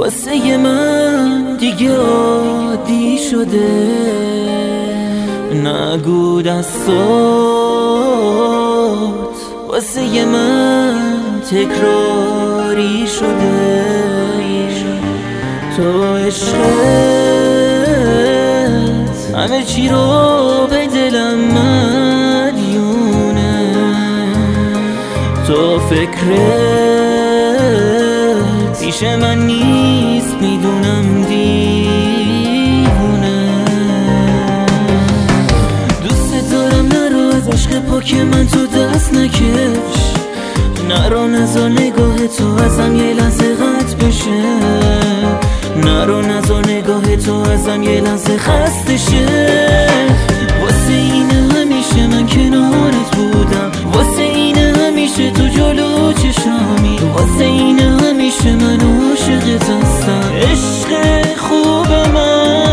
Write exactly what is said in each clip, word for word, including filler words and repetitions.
واسه من دیگه عادی شده، نگو دستات واسه من تکراری شده. تو عشقت همه چی رو به دلم مدیونه، تو فکرت پیش من نیست، میدونم دیوونه. دوست دارم نرو از عشق پاک من تو دست نکش، نرو نذار نگاه تو ازم یه لحظه قطع بشه، نرو نذار نگاه تو ازم یه لحظه خسته شه. واسه اینه همیشه من کنارت بودم، واسه اینه همیشه تو جلو چشامی، واسه اینه همیشه من عاشقت هستم. عشق خوب من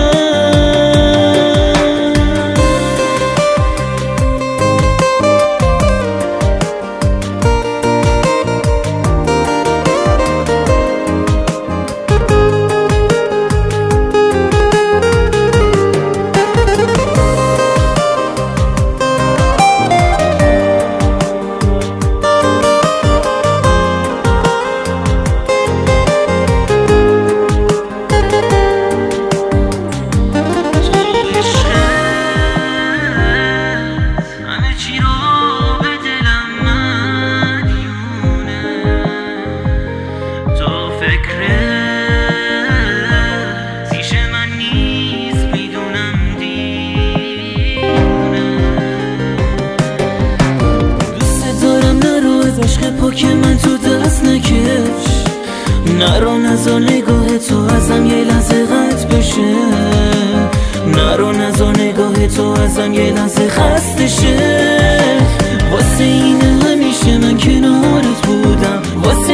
که من تو دست نکش، نرو نذار نگاه تو ازم یه لحظه قطع بشه، نرو نذار نگاه تو ازم یه لحظه خسته شه. واسه اینه همیشه من کنارت بودم، واسه